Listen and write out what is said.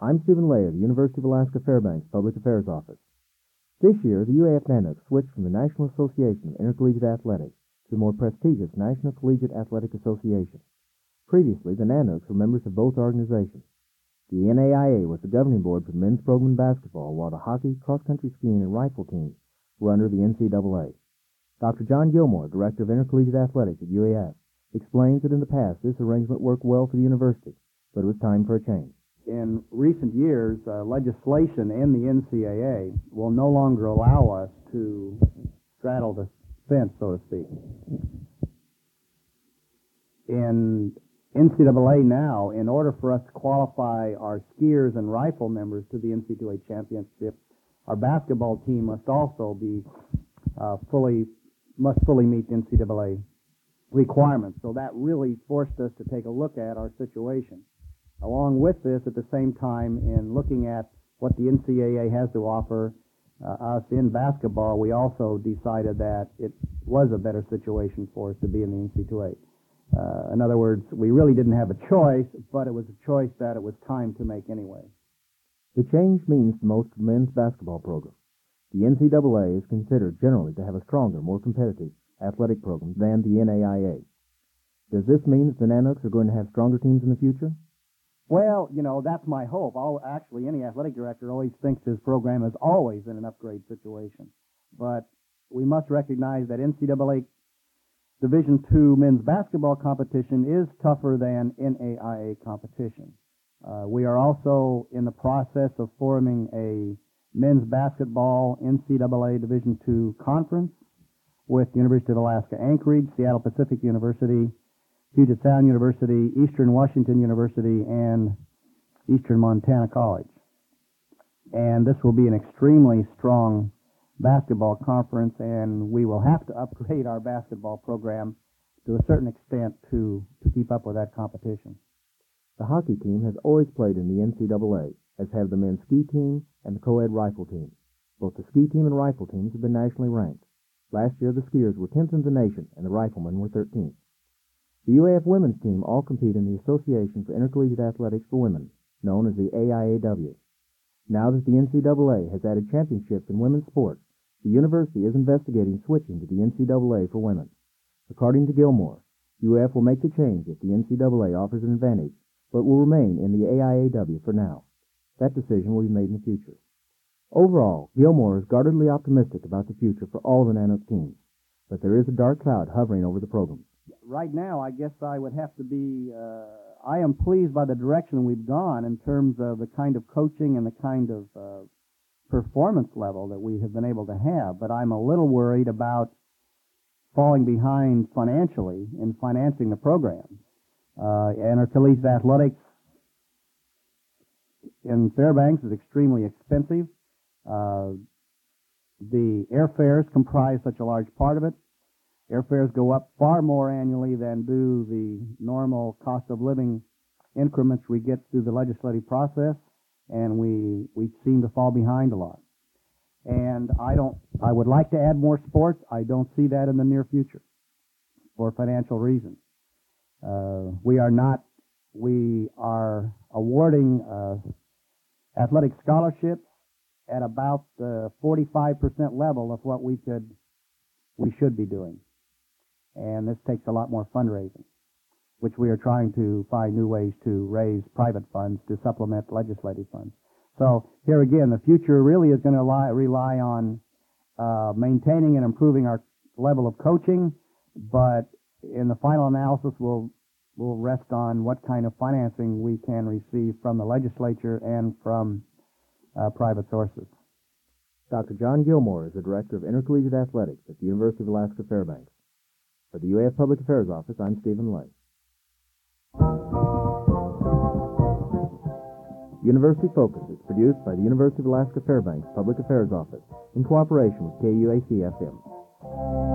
I'm Stephen Lay of the University of Alaska Fairbanks Public Affairs Office. This year, the UAF Nanuks switched from the National Association of Intercollegiate Athletics to the more prestigious National Collegiate Athletic Association. Previously, the Nanuks were members of both organizations. The NAIA was the governing board for the men's program in basketball, while the hockey, cross-country skiing, and rifle teams were under the NCAA. Dr. John Gilmore, Director of Intercollegiate Athletics at UAF, explains that in the past this arrangement worked well for the university, but it was time for a change. In recent years, legislation in the NCAA will no longer allow us to straddle the fence, so to speak. In NCAA now, in order for us to qualify our skiers and rifle members to the NCAA championship, our basketball team must also be fully meet NCAA requirements. So that really forced us to take a look at our situation. Along with this, at the same time, in looking at what the NCAA has to offer us in basketball, we also decided that it was a better situation for us to be in the NCAA. In other words, we really didn't have a choice, but it was a choice that it was time to make anyway. The change means the most for the men's basketball program. The NCAA is considered generally to have a stronger, more competitive athletic program than the NAIA. Does this mean that the Nanuks are going to have stronger teams in the future? Well, that's my hope. Actually, any athletic director always thinks his program is always in an upgrade situation. But we must recognize that NCAA Division II men's basketball competition is tougher than NAIA competition. We are also in the process of forming a men's basketball NCAA Division II conference with the University of Alaska Anchorage, Seattle Pacific University, Puget Sound University, Eastern Washington University, and Eastern Montana College. And this will be an extremely strong basketball conference, and we will have to upgrade our basketball program to a certain extent to keep up with that competition. The hockey team has always played in the NCAA, as have the men's ski team and the co-ed rifle team. Both the ski team and rifle teams have been nationally ranked. Last year, the skiers were 10th in the nation, and the riflemen were 13th. The UAF women's team all compete in the Association for Intercollegiate Athletics for Women, known as the AIAW. Now that the NCAA has added championships in women's sports, the university is investigating switching to the NCAA for women. According to Gilmore, UAF will make the change if the NCAA offers an advantage, but will remain in the AIAW for now. That decision will be made in the future. Overall, Gilmore is guardedly optimistic about the future for all the Nanook teams, but there is a dark cloud hovering over the program. Right now, I guess I would have to be, I am pleased by the direction we've gone in terms of the kind of coaching and the kind of performance level that we have been able to have, but I'm a little worried about falling behind financially in financing the program. Intercollegiate athletics in Fairbanks is extremely expensive. The airfares comprise such a large part of it. Airfares go up far more annually than do the normal cost of living increments we get through the legislative process, and we seem to fall behind a lot. And I would like to add more sports. I don't see that in the near future for financial reasons. We are awarding athletic scholarships at about the 45% level of what we should be doing. And this takes a lot more fundraising, which we are trying to find new ways to raise private funds to supplement legislative funds. So here again, the future really is going to rely on maintaining and improving our level of coaching, but in the final analysis, we'll rest on what kind of financing we can receive from the legislature and from private sources. Dr. John Gilmore is the Director of Intercollegiate Athletics at the University of Alaska Fairbanks. For the UAF Public Affairs Office, I'm Stephen Lay. University Focus is produced by the University of Alaska Fairbanks Public Affairs Office in cooperation with KUAC-FM.